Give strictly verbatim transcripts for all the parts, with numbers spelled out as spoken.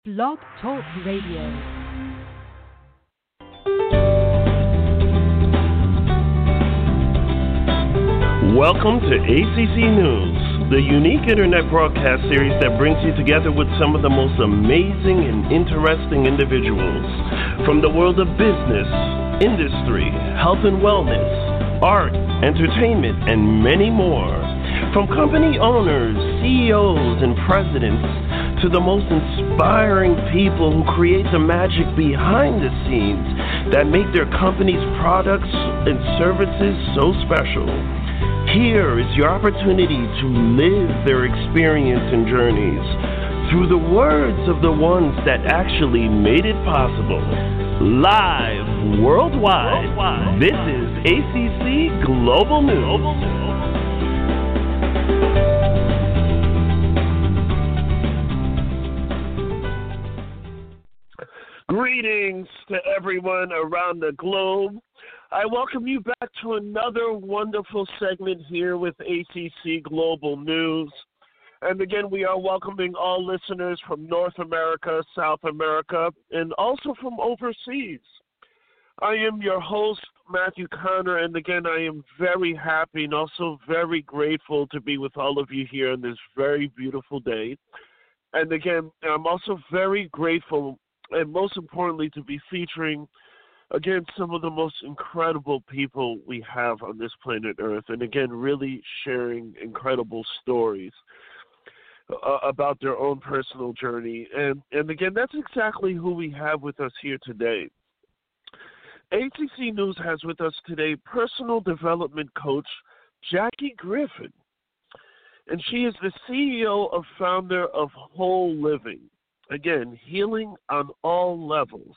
Blog Talk Radio. Welcome to A C C News, the unique internet broadcast series that brings you together with some of the most amazing and interesting individuals from the world of business, industry, health and wellness, art, entertainment, and many more. From company owners, C E Os, and presidents to the most inspiring people who create the magic behind the scenes that make their company's products and services so special. Here is your opportunity to live their experience and journeys through the words of the ones that actually made it possible. Live worldwide, worldwide. This is A C C Global News. Greetings to everyone around the globe. I welcome you back to another wonderful segment here with A C C Global News. And again, we are welcoming all listeners from North America, South America, and also from overseas. I am your host, Matthew Connor, and again, I am very happy and also very grateful to be with all of you here on this very beautiful day. And again, I'm also very grateful and most importantly to be featuring, again, some of the most incredible people we have on this planet Earth, and again, really sharing incredible stories uh, about their own personal journey. And, and again, that's exactly who we have with us here today. A C C News has with us today personal development coach Jackie Griffin, and she is the C E O and founder of Whole Living. Again, healing on all levels.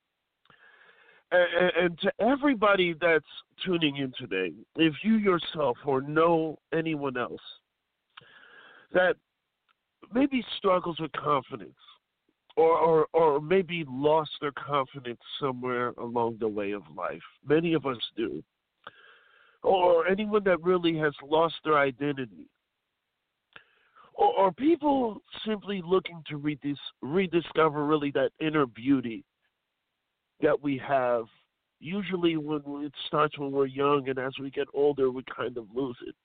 And, and to everybody that's tuning in today, if you yourself or know anyone else that maybe struggles with confidence or, or, or maybe lost their confidence somewhere along the way of life, many of us do, or anyone that really has lost their identity, Or, or people simply looking to redis- rediscover really that inner beauty that we have. Usually when it starts when we're young, and as we get older, we kind of lose it.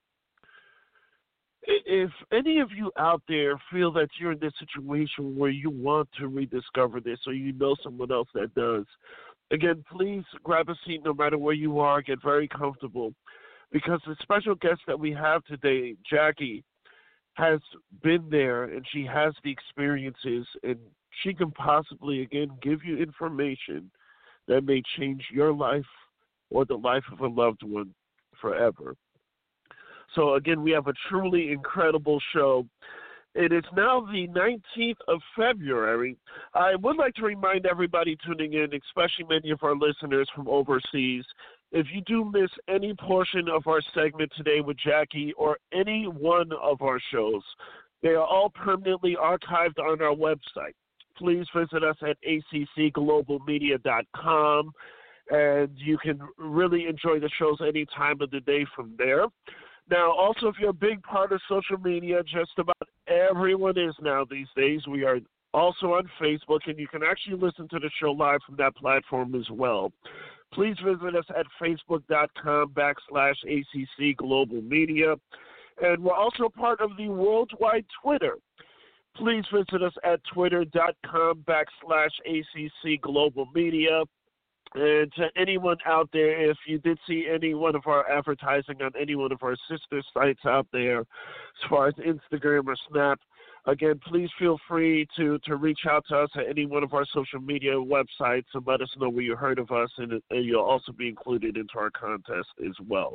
If any of you out there feel that you're in this situation where you want to rediscover this, or you know someone else that does, again, please grab a seat no matter where you are, get very comfortable, because the special guest that we have today, Jackie, has been there, and she has the experiences, and she can possibly, again, give you information that may change your life or the life of a loved one forever. So, again, we have a truly incredible show. It is now the nineteenth of February. I would like to remind everybody tuning in, especially many of our listeners from overseas, if you do miss any portion of our segment today with Jackie or any one of our shows, they are all permanently archived on our website. Please visit us at A C C global media dot com, and you can really enjoy the shows any time of the day from there. Now, also, if you're a big part of social media, just about everyone is now these days. We are also on Facebook, and you can actually listen to the show live from that platform as well. Please visit us at facebook.com backslash ACC Global Media. And we're also part of the worldwide Twitter. Please visit us at twitter.com backslash ACC Global Media. And to anyone out there, if you did see any one of our advertising on any one of our sister sites out there, as far as Instagram or Snap, again, please feel free to, to reach out to us at any one of our social media websites and let us know where you heard of us, and, and you'll also be included into our contest as well.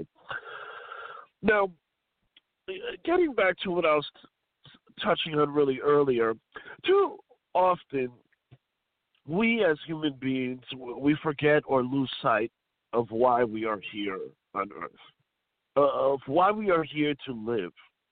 Now, getting back to what I was t- touching on really earlier, too often we as human beings, we forget or lose sight of why we are here on earth, uh, of why we are here to live.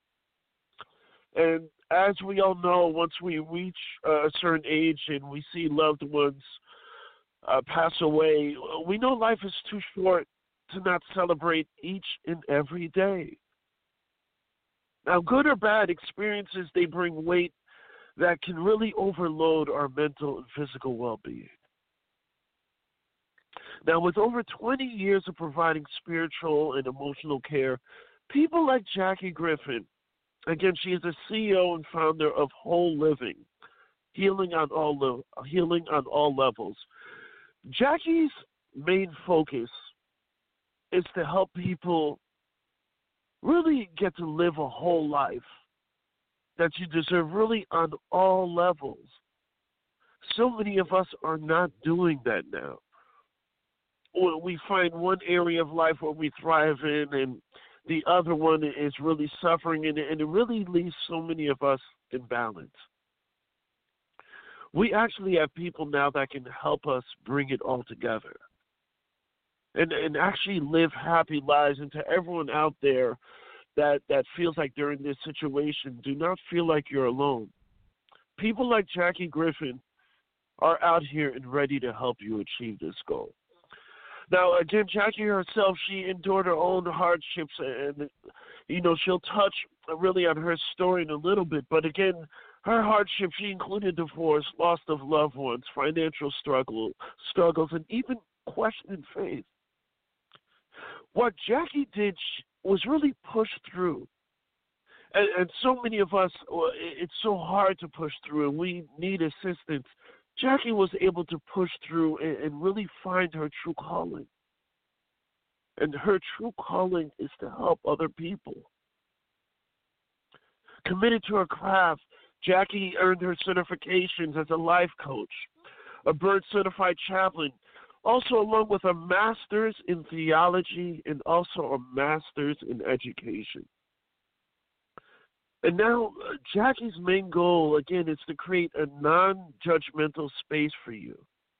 And as we all know, once we reach a certain age and we see loved ones uh, pass away, we know life is too short to not celebrate each and every day. Now, good or bad experiences, they bring weight that can really overload our mental and physical well-being. Now, with over twenty years of providing spiritual and emotional care, people like Jackie Griffin, again, she is a C E O and founder of Whole Living, healing on all le- healing on all levels. Jackie's main focus is to help people really get to live a whole life that you deserve, really on all levels. So many of us are not doing that now. Or we find one area of life where we thrive in, and the other one is really suffering, and, and it really leaves so many of us in balance. We actually have people now that can help us bring it all together and, and actually live happy lives. And to everyone out there that, that feels like they're in this situation, do not feel like you're alone. People like Jackie Griffin are out here and ready to help you achieve this goal. Now, again, Jackie herself, she endured her own hardships, and, you know, she'll touch really on her story in a little bit. But, again, her hardship, she included divorce, loss of loved ones, financial struggle, struggles, and even questioned faith. What Jackie did was really push through. And, and so many of us, it's so hard to push through, and we need assistance. Jackie was able to push through and, and really find her true calling. And her true calling is to help other people. Committed to her craft, Jackie earned her certifications as a life coach, a board-certified chaplain, also along with a master's in theology and also a master's in education. And now, uh, Jackie's main goal, again, is to create a non-judgmental space for you.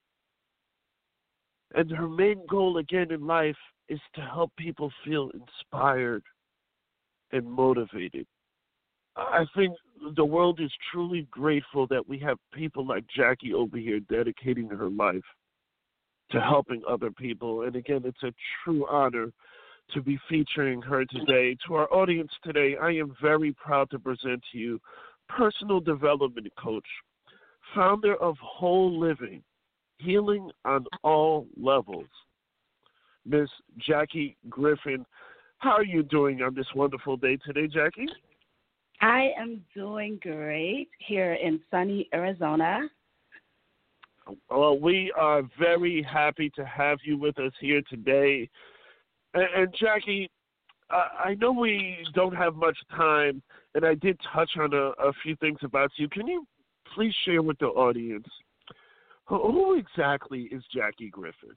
And her main goal, again, in life is to help people feel inspired and motivated. I think the world is truly grateful that we have people like Jackie over here dedicating her life to helping other people. And again, it's a true honor to be featuring her today. To our audience today, I am very proud to present to you personal development coach, founder of Whole Living, healing on all levels, Miss Jackie Griffin. How are you doing on this wonderful day today, Jackie? I am doing great here in sunny Arizona. Well, we are very happy to have you with us here today. And, and Jackie, uh, I know we don't have much time, and I did touch on a, a few things about you. Can you please share with the audience, who, who exactly is Jackie Griffin?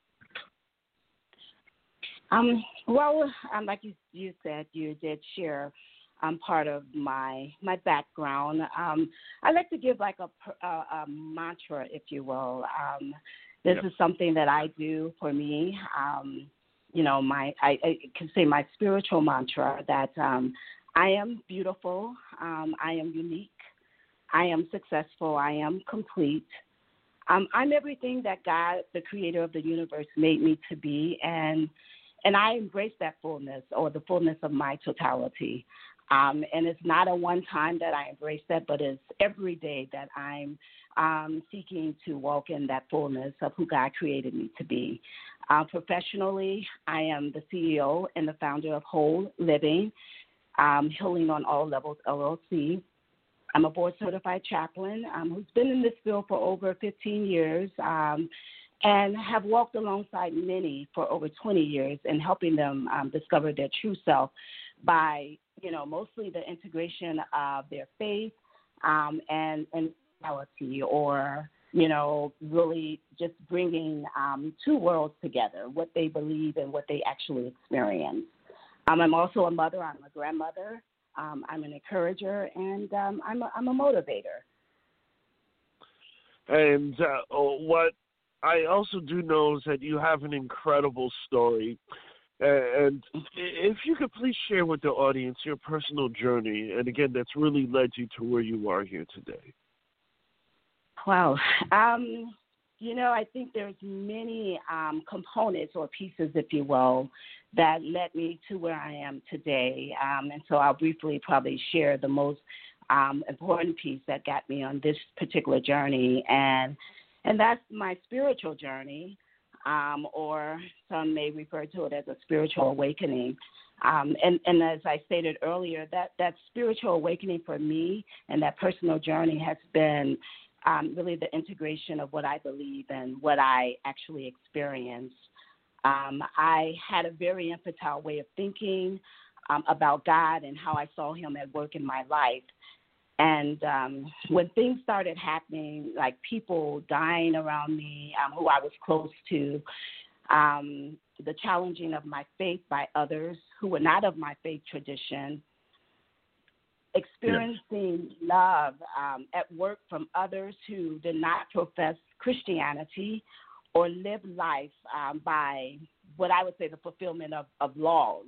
Um, well, um, like you, you said, you did share um, part of my my background. Um, I like to give like a, a, a mantra, if you will. Um, this yep. is something that I do for me. Um, you know, my I, I can say my spiritual mantra that um, I am beautiful, um, I am unique, I am successful, I am complete. Um, I'm everything that God, the creator of the universe, made me to be, and and I embrace that fullness or the fullness of my totality. Um, and it's not a one time that I embrace that, but it's every day that I'm um, seeking to walk in that fullness of who God created me to be. Uh, professionally, I am the C E O and the founder of Whole Living, um, Healing on All Levels, L L C. I'm a board-certified chaplain um, who's been in this field for over fifteen years um, and have walked alongside many for over twenty years in helping them um, discover their true self by, you know, mostly the integration of their faith um, and, and reality, or, you know, really just bringing um, two worlds together, what they believe and what they actually experience. Um, I'm also a mother. I'm a grandmother. Um, I'm an encourager, and um, I'm, a, I'm a motivator. And uh, what I also do know is that you have an incredible story. And if you could please share with the audience your personal journey, and again, that's really led you to where you are here today. Wow. Um, you know, I think there's many um, components or pieces, if you will, that led me to where I am today. Um, and so I'll briefly probably share the most um, important piece that got me on this particular journey, and and that's my spiritual journey, um, or some may refer to it as a spiritual awakening. Um, and, and as I stated earlier, that, that spiritual awakening for me and that personal journey has been um, really the integration of what I believe and what I actually experience. Um, I had a very infantile way of thinking um, about God and how I saw him at work in my life. And um, when things started happening, like people dying around me um, who I was close to, um, the challenging of my faith by others who were not of my faith tradition, experiencing yes. love um, at work from others who did not profess Christianity or live life um, by what I would say the fulfillment of, of laws.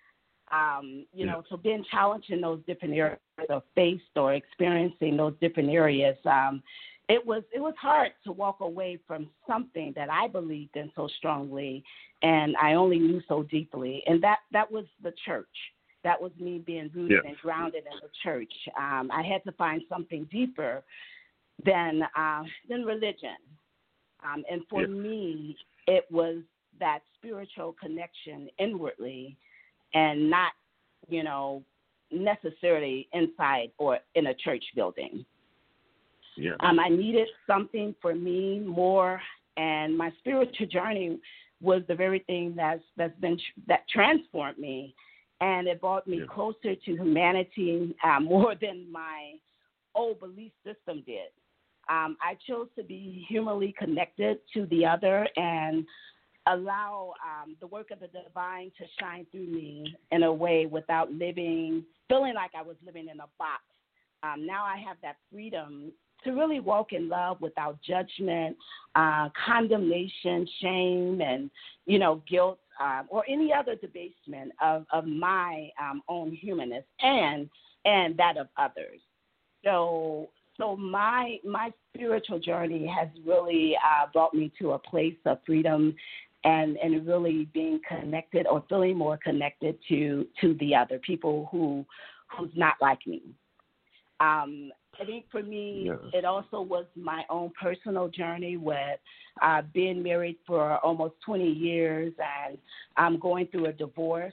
Um, you know, so being challenged in those different areas or faced or experiencing those different areas, um, it was it was hard to walk away from something that I believed in so strongly and I only knew so deeply. And that, that was the church. That was me being rooted yeah. and grounded in the church. Um, I had to find something deeper than, uh, than religion. Um, and for yeah. me, it was that spiritual connection inwardly and not, you know, necessarily inside or in a church building. Yeah. Um, I needed something for me more, and my spiritual journey was the very thing that's that's been that transformed me, and it brought me yeah. closer to humanity uh, more than my old belief system did. Um, I chose to be humanly connected to the other and allow um, the work of the divine to shine through me in a way without living, feeling like I was living in a box. Um, now I have that freedom to really walk in love without judgment, uh, condemnation, shame, and, you know, guilt, uh, or any other debasement of, of my um, own humanness and and that of others. So so my my spiritual journey has really uh, brought me to a place of freedom and, and really being connected or feeling more connected to, to the other, people who who's not like me. Um, I think for me, yes. it also was my own personal journey with uh, being married for almost twenty years and I'm going through a divorce.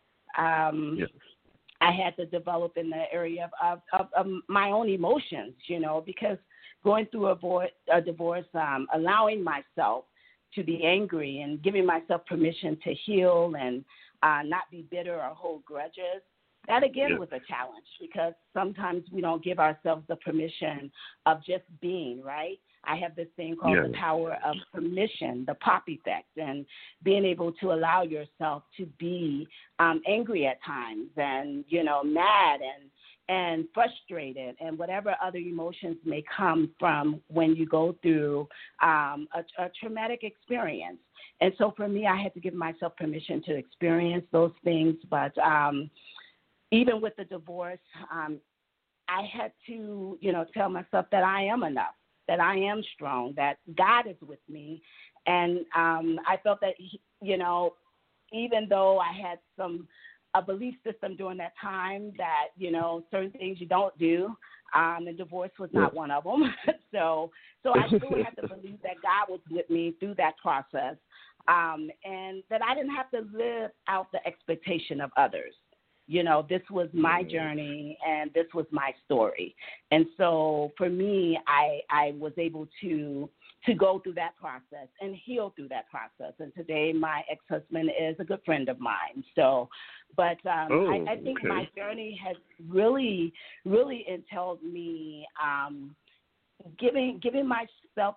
Um, yes. I had to develop in the area of, of, of my own emotions, you know, because going through a, vo- a divorce, um, allowing myself to be angry and giving myself permission to heal and uh, not be bitter or hold grudges. That, again, yeah. was a challenge because sometimes we don't give ourselves the permission of just being, right? I have this thing called yeah. the power of permission, the pop effect, and being able to allow yourself to be um, angry at times and, you know, mad and and frustrated and whatever other emotions may come from when you go through um, a, a traumatic experience. And so for me, I had to give myself permission to experience those things, but um, even with the divorce, um, I had to, you know, tell myself that I am enough, that I am strong, that God is with me. And um, I felt that, he, you know, even though I had some a belief system during that time that, you know, certain things you don't do, um, and divorce was not yeah. one of them. so so I still had to believe that God was with me through that process, um, and that I didn't have to live out the expectation of others. You know, this was my journey and this was my story. And so for me, I I was able to to go through that process and heal through that process. And today my ex-husband is a good friend of mine. So, but um, oh, I, I think okay. my journey has really, really entailed me um, giving giving myself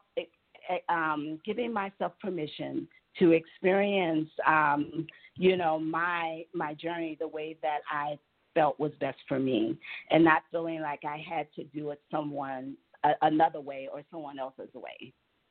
um, giving myself permission to experience, um, you know, my my journey the way that I felt was best for me, and not feeling like I had to do it someone a, another way or someone else's way.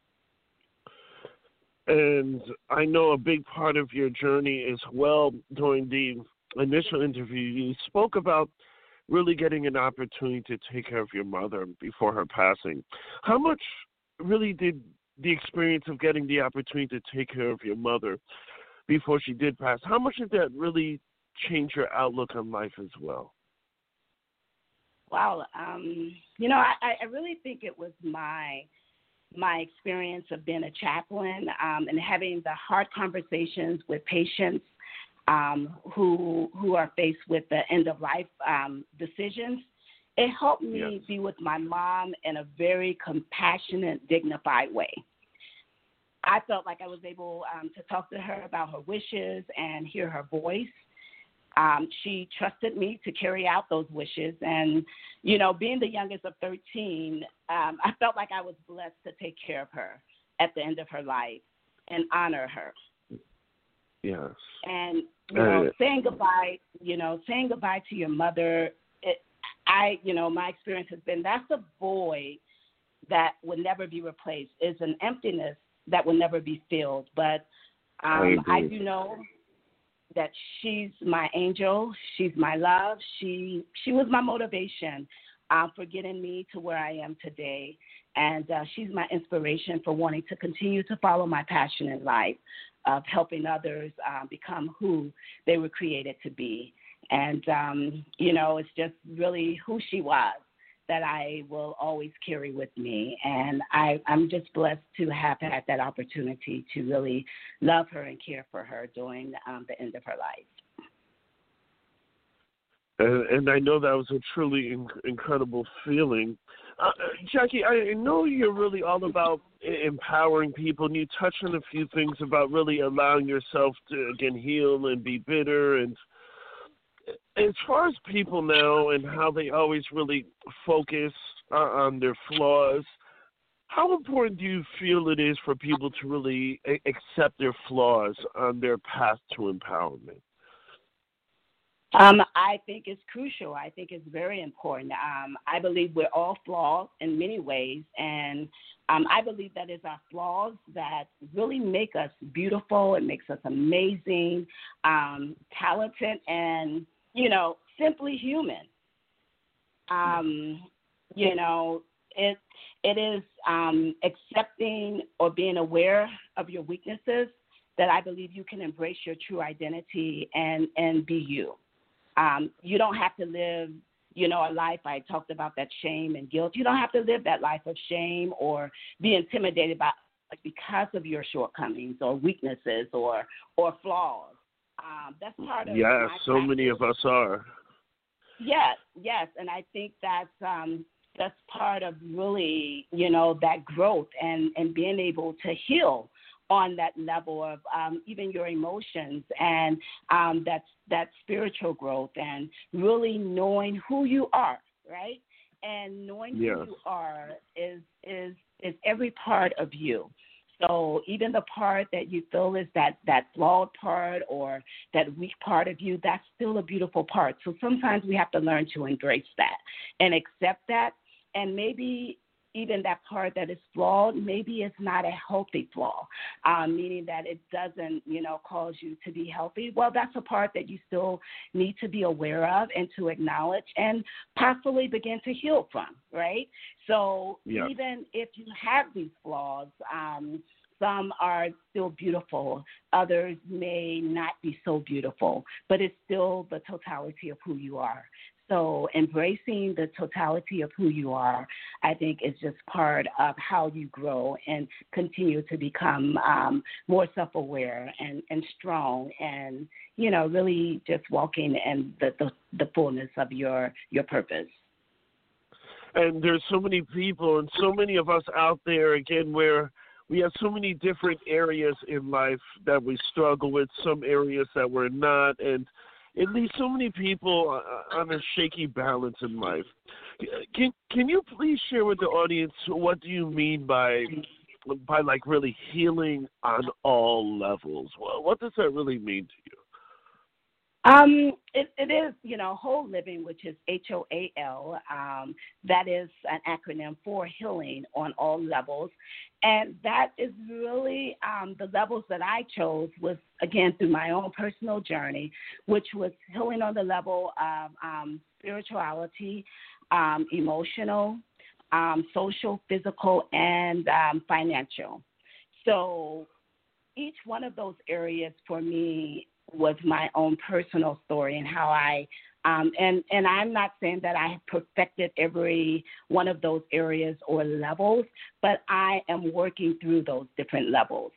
And I know a big part of your journey as well. During the initial interview, you spoke about really getting an opportunity to take care of your mother before her passing. How much really did the experience of getting the opportunity to take care of your mother before she did pass, how much did that really change your outlook on life as well? Wow. Um, you know, I, I really think it was my my experience of being a chaplain um, and having the hard conversations with patients um, who who are faced with the end of life um, decisions. It helped me Yes. be with my mom in a very compassionate, dignified way. I felt like I was able um, to talk to her about her wishes and hear her voice. Um, she trusted me to carry out those wishes. And, you know, being the youngest of thirteen, um, I felt like I was blessed to take care of her at the end of her life and honor her. Yes. And, you know, Uh, saying goodbye, you know, saying goodbye to your mother, it, I, you know, my experience has been that's a void that will never be replaced. It's an emptiness that will never be filled. But um, I I agree. do know that she's my angel. She's my love. She she was my motivation uh, for getting me to where I am today. And uh, she's my inspiration for wanting to continue to follow my passion in life of helping others uh, become who they were created to be. And, um, you know, it's just really who she was that I will always carry with me. And I, I'm just blessed to have had that opportunity to really love her and care for her during um, the end of her life. And, and I know that was a truly inc- incredible feeling. Uh, Jackie, I know you're really all about empowering people, and you touched on a few things about really allowing yourself to, again, heal and be bitter. And as far as people now and how they always really focus uh, on their flaws, how important do you feel it is for people to really a- accept their flaws on their path to empowerment? Um, I think it's crucial. I think it's very important. Um, I believe we're all flawed in many ways, and um, I believe that it's our flaws that really make us beautiful. It makes us amazing, um, talented, and, you know, simply human. Um, you know, it it is um, accepting or being aware of your weaknesses that I believe you can embrace your true identity and, and be you. Um, you don't have to live, you know, a life. I talked about that shame and guilt. You don't have to live that life of shame or be intimidated by like, because of your shortcomings or weaknesses or or flaws. Um, that's part of Yeah, my so practice. many of us are. Yes, yes, and I think that's um, that's part of really, you know, that growth and, and being able to heal on that level of um, even your emotions and um, that's that spiritual growth and really knowing who you are, right? And knowing Yes. who you are is is is every part of you. So even the part that you feel is that, that flawed part or that weak part of you, that's still a beautiful part. So sometimes we have to learn to embrace that and accept that. And maybe even that part that is flawed, maybe it's not a healthy flaw, um, meaning that it doesn't, you know, cause you to be healthy. Well, that's a part that you still need to be aware of and to acknowledge and possibly begin to heal from, right? So Yeah. even if you have these flaws, um, some are still beautiful. Others may not be so beautiful, but it's still the totality of who you are. So embracing the totality of who you are, I think, is just part of how you grow and continue to become um, more self-aware and, and strong and, you know, really just walking in the, the, the fullness of your, your purpose. And there's so many people and so many of us out there, again, where we have so many different areas in life that we struggle with, some areas that we're not, and it leaves so many people on a shaky balance in life. Can can you please share with the audience what do you mean by by like really healing on all levels? Well, what does that really mean to you? Um, it, it is, you know, whole living, which is H O A L. Um, that is an acronym for healing on all levels. And that is really um, the levels that I chose was, again, through my own personal journey, which was healing on the level of um, spirituality, um, emotional, um, social, physical, and um, financial. So each one of those areas for me was my own personal story and how I Um, and, and I'm not saying that I have perfected every one of those areas or levels, but I am working through those different levels.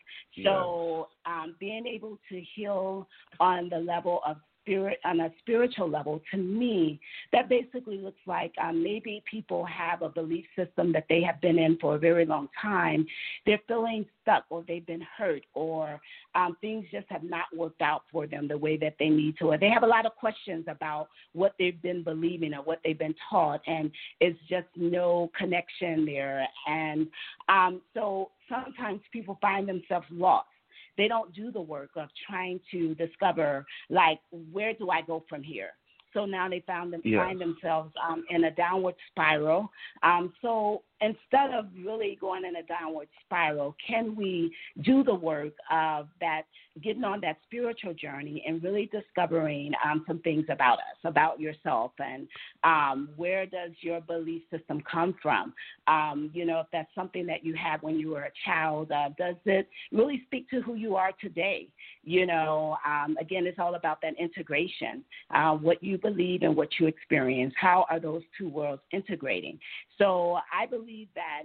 So um, being able to heal on the level of spirit, on a spiritual level, to me, that basically looks like um, maybe people have a belief system that they have been in for a very long time. They're feeling stuck, or they've been hurt, or um, things just have not worked out for them the way that they need to. Or they have a lot of questions about what they've been believing or what they've been taught, and it's just no connection there. And um, so sometimes people find themselves lost. They don't do the work of trying to discover, like, where do I go from here? So now they found them, yes. find themselves um, in a downward spiral. Um, so instead of really going in a downward spiral, can we do the work of that, getting on that spiritual journey and really discovering um, some things about us, about yourself, and um, where does your belief system come from? Um, you know, if that's something that you had when you were a child, uh, does it really speak to who you are today? You know, um, again, it's all about that integration, uh, what you believe and what you experience. How are those two worlds integrating? So I believe that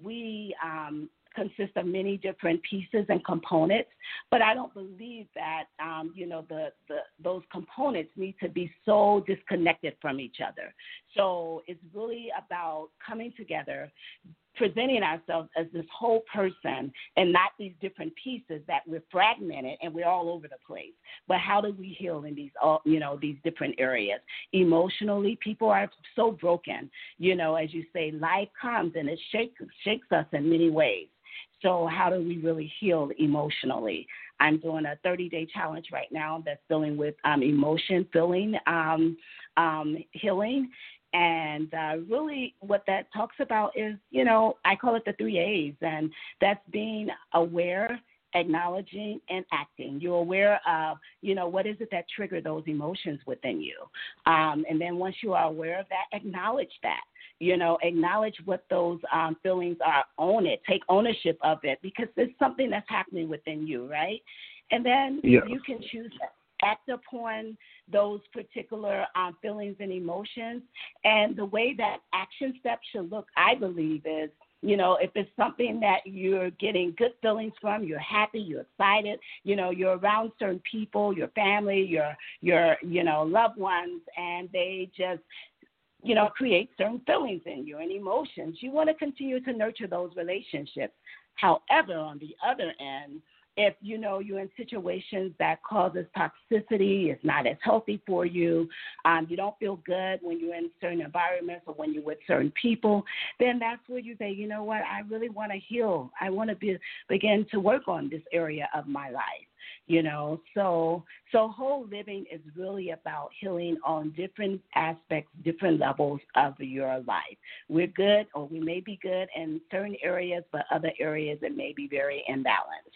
we um, consist of many different pieces and components, but I don't believe that, um, you know, the, the those components need to be so disconnected from each other. So it's really about coming together, presenting ourselves as this whole person and not these different pieces that we're fragmented and we're all over the place. But how do we heal in these, all, you know, these different areas? Emotionally, people are so broken. You know, as you say, life comes and it shakes, shakes us in many ways. So how do we really heal emotionally? I'm doing a thirty-day challenge right now that's dealing with um, emotion, feeling, um, um, healing. And uh, really what that talks about is, you know, I call it the three A's, and that's being aware, acknowledging, and acting. You're aware of, you know, what is it that triggered those emotions within you? Um, and then once you are aware of that, acknowledge that. You know, acknowledge what those um, feelings are, own it, take ownership of it, because it's something that's happening within you, right? And then yes. you can choose to act upon those particular um, feelings and emotions. And the way that action steps should look, I believe, is, you know, if it's something that you're getting good feelings from, you're happy, you're excited, you know, you're around certain people, your family, your, your, you know, loved ones, and they just, you know, create certain feelings in you and emotions. You want to continue to nurture those relationships. However, on the other end, if, you know, you're in situations that causes toxicity, it's not as healthy for you, um, you don't feel good when you're in certain environments or when you're with certain people, then that's where you say, you know what, I really want to heal. I want to be, begin to work on this area of my life. You know, so so whole living is really about healing on different aspects, different levels of your life. We're good, or we may be good in certain areas, but other areas it may be very imbalanced.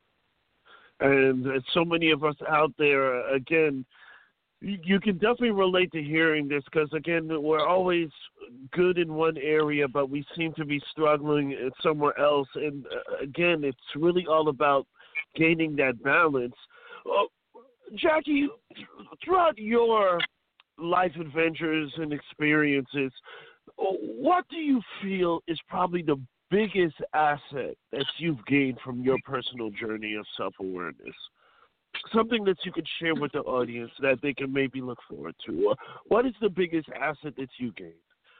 And uh, so many of us out there, uh, again, you, you can definitely relate to hearing this because, again, we're always good in one area, but we seem to be struggling somewhere else. And, uh, again, it's really all about gaining that balance. Well, Jackie, throughout your life adventures and experiences, what do you feel is probably the biggest asset that you've gained from your personal journey of self-awareness? Something that you could share with the audience that they can maybe look forward to. What is the biggest asset that you gained?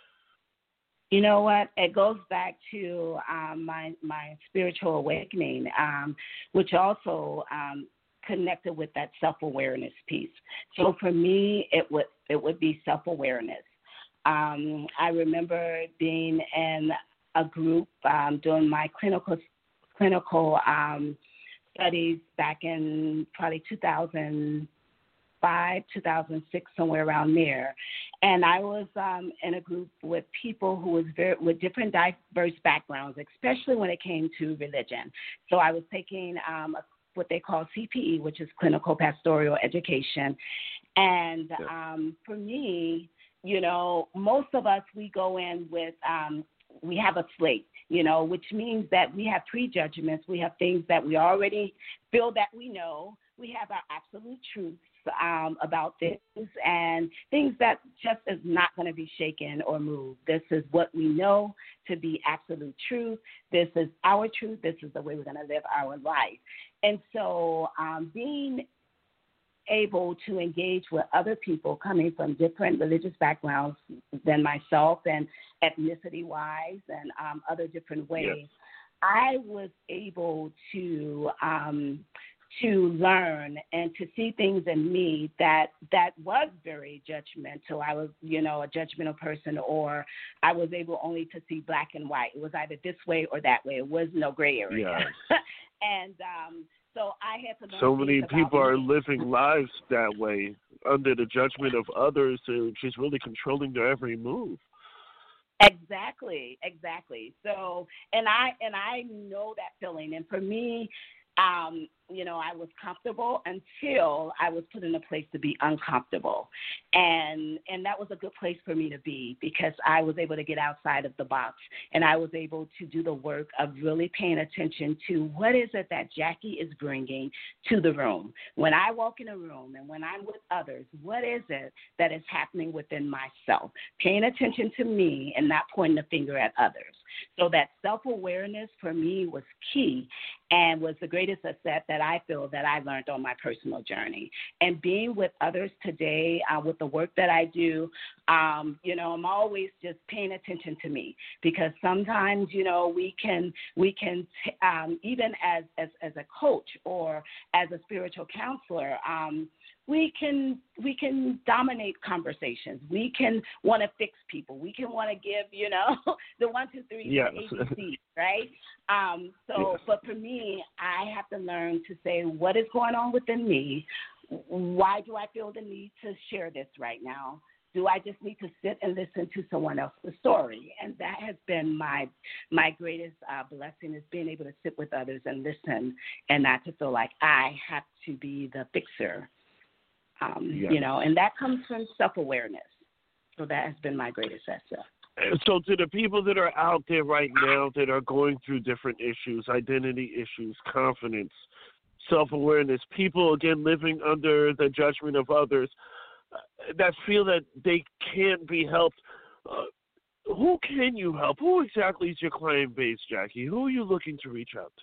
You know what? It goes back to um, my my spiritual awakening, um, which also um, connected with that self-awareness piece. So for me, it would it would be self-awareness. Um, I remember being in a group um, doing my clinical clinical um, studies back in probably two thousand five, two thousand six, somewhere around there. And I was um, in a group with people who was very, with different diverse backgrounds, especially when it came to religion. So I was taking um, a, what they call C P E, which is Clinical Pastoral Education. And um, for me, you know, most of us, we go in with, um, we have a slate, you know, which means that we have prejudgments. We have things that we already feel that we know. We have our absolute truths. um, about things and things that just is not going to be shaken or moved. This is what we know to be absolute truth. This is our truth. This is the way we're going to live our life. And so um, being able to engage with other people coming from different religious backgrounds than myself and ethnicity-wise and um, other different ways, yes. I was able to um, to learn and to see things in me that that was very judgmental. I was, you know, a judgmental person, or I was able only to see black and white. It was either this way or that way. It was no gray area. Yes. and um, so I had to learn. So many people me. are living lives that way under the judgment of others, which is really controlling their every move. Exactly, exactly. So, and I and I know that feeling. And for me, um, you know, I was comfortable until I was put in a place to be uncomfortable. And and that was a good place for me to be, because I was able to get outside of the box, and I was able to do the work of really paying attention to what is it that Jackie is bringing to the room. When I walk in a room and when I'm with others, what is it that is happening within myself? Paying attention to me and not pointing the finger at others. So that self-awareness for me was key and was the greatest asset that I feel that I learned on my personal journey. And being with others today, uh, with the work that I do, um, you know, I'm always just paying attention to me, because sometimes, you know, we can, we can um, even as, as, as a coach or as a spiritual counselor, um, we can we can dominate conversations. We can want to fix people. We can want to give, you know, the one, two, three, yes. A B C, right? Um, so, yes. But for me, I have to learn to say, what is going on within me? Why do I feel the need to share this right now? Do I just need to sit and listen to someone else's story? And that has been my my greatest uh, blessing, is being able to sit with others and listen, and not to feel like I have to be the fixer. Um, yes. You know, and that comes from self-awareness. So that has been my greatest asset. So to the people that are out there right now that are going through different issues, identity issues, confidence, self-awareness, people, again, living under the judgment of others, uh, that feel that they can't be helped, uh, who can you help? Who exactly is your client base, Jackie? Who are you looking to reach out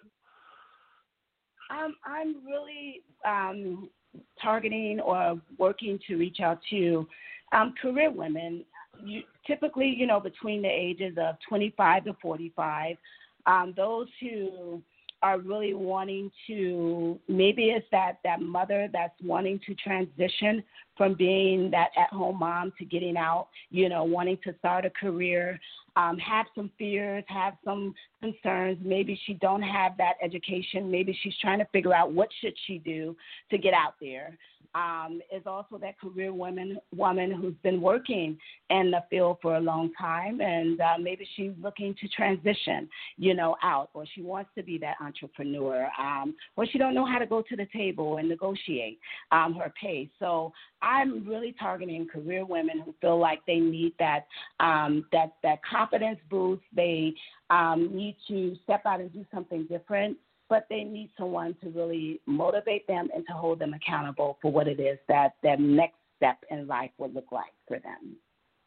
to? Um, I'm really... Um, targeting or working to reach out to um, career women, you, typically, you know, between the ages of twenty-five to forty-five, um, those who are really wanting to, maybe it's that, that mother that's wanting to transition from being that at-home mom to getting out, you know, wanting to start a career, um, have some fears, have some concerns. Maybe she don't have that education. Maybe she's trying to figure out what should she do to get out there. Um, is also that career woman woman who's been working in the field for a long time, and uh, maybe she's looking to transition, you know, out, or she wants to be that entrepreneur, um, or she don't know how to go to the table and negotiate um, her pay. So I'm really targeting career women who feel like they need that um, that that confidence boost. They um, need to step out and do something different, but they need someone to really motivate them and to hold them accountable for what it is that their next step in life will look like for them.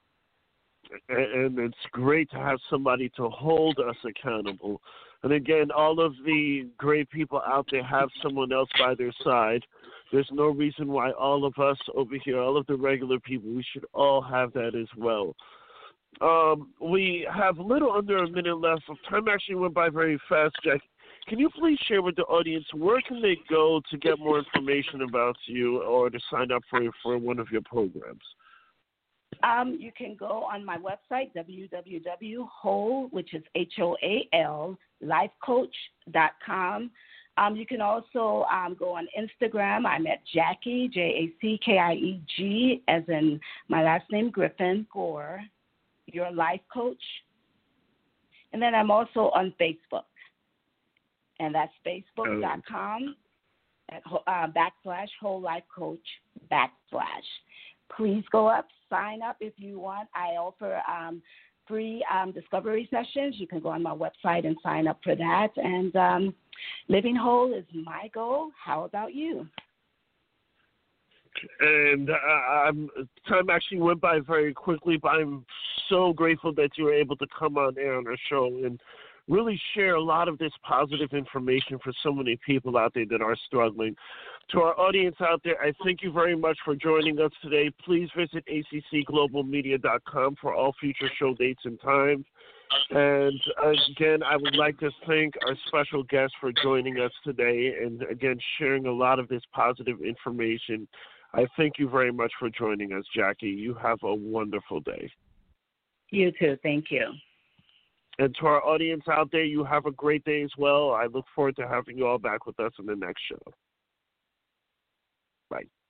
And it's great to have somebody to hold us accountable. And again, all of the great people out there have someone else by their side. There's no reason why all of us over here, all of the regular people, we should all have that as well. Um, we have a little under a minute left. Time actually went by very fast, Jack. Can you please share with the audience, where can they go to get more information about you or to sign up for, for one of your programs? Um, you can go on my website, w w w dot whole, which is H O A L, life coach dot com. Um, you can also um, go on Instagram. I'm at Jackie, J A C K I E G, as in my last name, Griffin, Gore, your life coach. And then I'm also on Facebook. And that's facebook dot com at, uh, backslash whole life coach backslash. Please go up, sign up if you want. I offer um, free um, discovery sessions. You can go on my website and sign up for that. And um, living whole is my goal. How about you? And uh, I'm, time actually went by very quickly, but I'm so grateful that you were able to come on air on our show and really share a lot of this positive information for so many people out there that are struggling. To our audience out there, I thank you very much for joining us today. Please visit A C C global media dot com for all future show dates and times. And again, I would like to thank our special guest for joining us today and, again, sharing a lot of this positive information. I thank you very much for joining us, Jackie. You have a wonderful day. You too. Thank you. And to our audience out there, you have a great day as well. I look forward to having you all back with us in the next show. Bye.